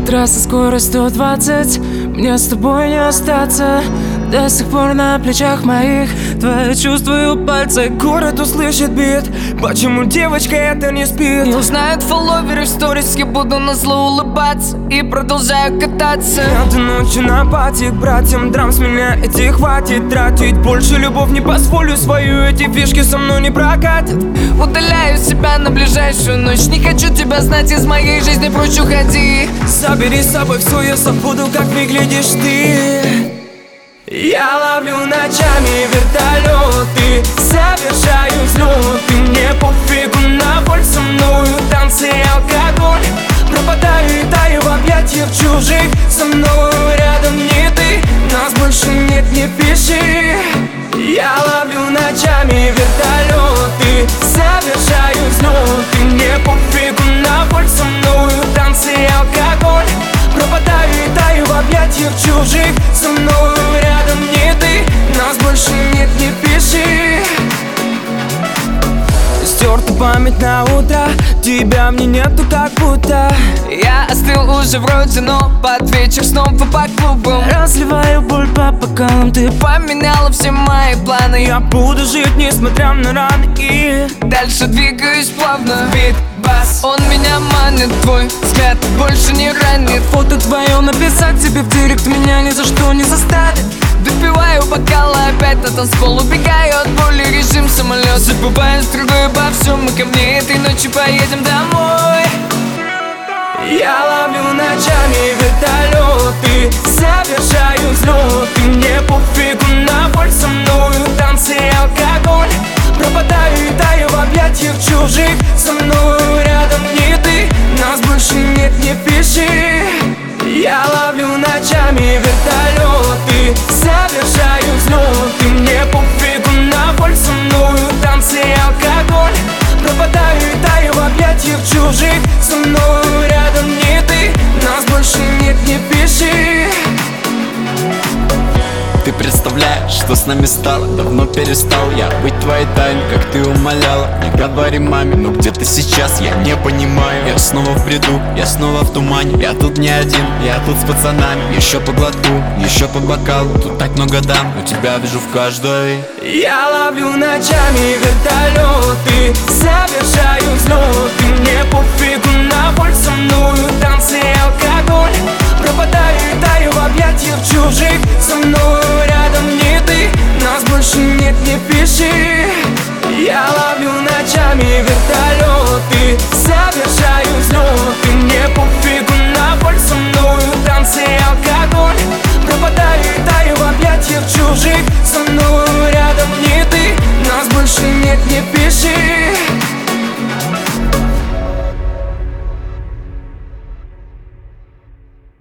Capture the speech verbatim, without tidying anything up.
Трасса, скорость сто двадцать, мне с тобой не остаться. До сих пор на плечах моих твои чувства и пальцы. Город услышит бит, почему девочка это не спит. Не узнают фолловеры в сторис, я буду назло улыбаться и продолжаю кататься. Этой ночью на пати к братьям драм с меня эти хватит тратить. Больше любовь не позволю свою, эти фишки со мной не прокатят. Удаляю себя на ближайшую ночь, не хочу тебя знать, из моей жизни прочь уходи. Забери с собой все, я забуду, как выглядишь ты. Я ловлю ночами вертолеты, совершаю взлеты. Мне пофигу на боль, со мною танцы и алкоголь. Пропадаю и таю в объятиях чужих, со мною рядом не ты. Нас больше нет, не пиши. Я ловлю ночами вертолеты, совершаю взлеты. Мне пофигу на боль, со мною танцы и алкоголь. Пропадаю и таю в объятиях чужих, со мною рядом не ты. Нас больше нет, не пиши. Стерта память на утро, тебя мне нету как будто. Я остыл уже вроде, но под вечер снова по клубам. Разливаю боль по бокалам, ты поменяла все мои планы. Я буду жить, несмотря на раны, и дальше двигаюсь плавно. Бит, бас, он меня манит, твой взгляд больше не ранит. Фото твое написать тебе в директ меня ни за что не заставит. Допиваю бокалы опять на танцпол, убегаю от боли, режим самолет. Забываю строго обо всем, мы ко мне этой ночью поедем домой. Я ловлю ночами вертолеты, совершаю взлеты. Мне пофигу на боль, со мною танцы и алкоголь. Пропадаю и таю в объятиях чужих, со мною рядом не ты. Нас больше нет, не пиши. Я ловлю ночами вертолеты, совершаю взлеты. Мне пофигу на боль, со мною танцы и алкоголь. Пропадаю и таю в объятиях чужих, со мною рядом не ты. Нас больше нет, не пиши. Ты представляешь, что с нами стало? Давно перестал я быть твоей тайной, как ты умоляла. Не говори маме, но где ты сейчас, я не понимаю. Я снова в бреду, я снова в тумане. Я тут не один, я тут с пацанами. Еще по глотку, еще по бокалу. Тут так много дам, но тебя вижу в каждой. Я ловлю ночами вертолеты, совершаю взлеты. Мне пофигу на боль, со мною танцы и алкоголь. Пропадаю и таю в объятиях чужих, со мною рядом не ты. Нас больше нет, не пиши. Я ловлю ночами вертолеты, совершаю взлеты. Мне пофигу на боль, со мною танцы и алкоголь. Пропадаю и таю в объятиях чужих, со мною рядом не ты. Нас больше нет, не пиши.